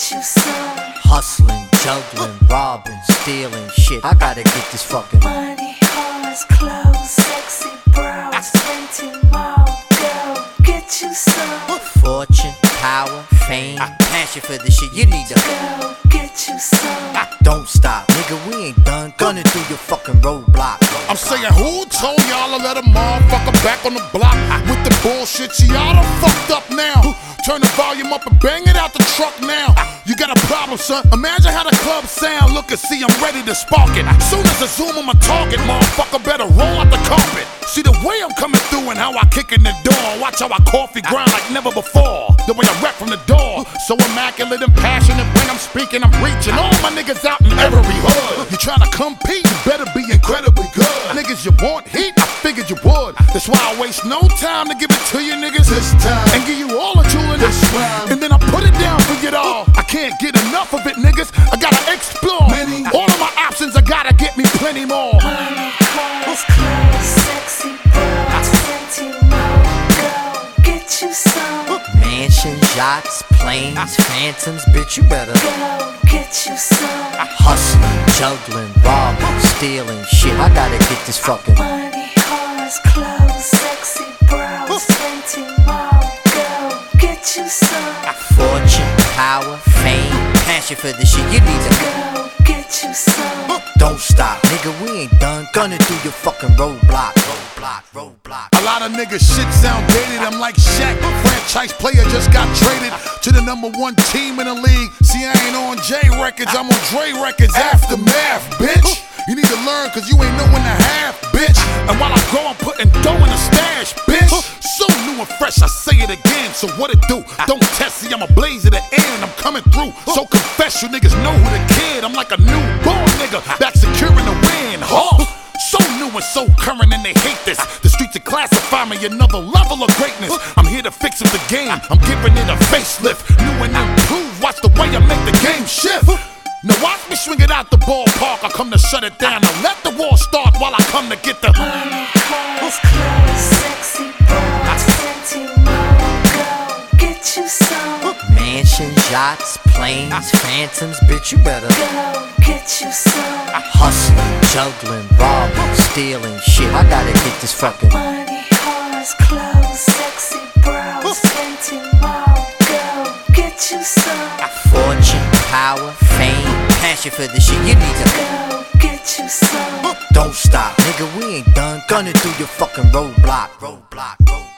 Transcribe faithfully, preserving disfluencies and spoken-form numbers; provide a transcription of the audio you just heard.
get you some. Hustling, juggling, robbing, stealing shit. I gotta get this fucking money, cars, clothes, sexy bros, renting more. Go get you some. fortune, power, fame, passion for this shit. You need to go get you some. Don't stop, nigga. We ain't done gunning through your fucking roadblock. I'm saying, who told y'all to let a motherfucker back on the block with the bullshit? See, y'all done fucked up now. Turn the volume up and bang it out the truck now. You got a problem, son? Imagine how the club sound. Look and see, I'm ready to spark it. Soon as I zoom on my target, motherfucker better roll out the carpet. See the way I'm coming through and how I kick in the door. Watch how I coffee grind like never before. The way I rap from the door, so immaculate and passionate. When I'm speaking, I'm reaching all my niggas out in every hood. You tryna compete, you better be incredibly good. Niggas, you want heat? I figured you would. That's why I waste no time to give it to you niggas this time, and give you all the jewel in this round. And then I put it down for you all. I can't get enough of it, niggas. I gotta explore many. All of my options, I gotta get me plenty more. Money, cars, clothes, sexy bros, renting more. Go get you some. Mansions, yachts, planes, phantoms, bitch, you better go get you some. Hustling, juggling, robbing, stealing shit. I gotta get this fucking money, cars, clothes, sexy bros, renting more. Go get you some. fortune, power, fame, passion for this shit. You need to go get you some. Don't stop, nigga. We ain't done gunning through your fucking roadblock, roadblock, roadblock. A lot of niggas shit sound dated. I'm like Shaq, franchise player just got traded to the number one team in the league. See, I ain't on J Records, I'm on Dre Records. Aftermath, bitch. You need to learn, cause you ain't know when to have, bitch. And while I go, I'm putting dough in the stash, bitch. So new and fresh, I say it again. So what it do? Don't test, see, I'm a blaze at the end. I'm coming through. So confess, you niggas know who the kid. I'm like a newborn nigga, back securing the win. Huh? So new and so current, and they hate this. The streets are classify me another level of greatness. I'm here to fix up the game. I'm giving it a facelift. New and improved. Watch the way I make the game shift. Now watch me swing it out the ballpark. I come to shut it down. Now let the war start while I come to get the money, cars, clothes, sexy bros, renting more. Go get you some. Mansions, yachts, planes, phantoms, bitch, you better go get you some. Hustling, juggling, robbing, stealing shit. I gotta get this fucking money, cars, clothes, sexy bros, renting more. Go get you some. fortune, power, fame, passion for this shit. You need to go get you some. Don't stop, nigga. We ain't done gunning through your fucking roadblock, roadblock, roadblock.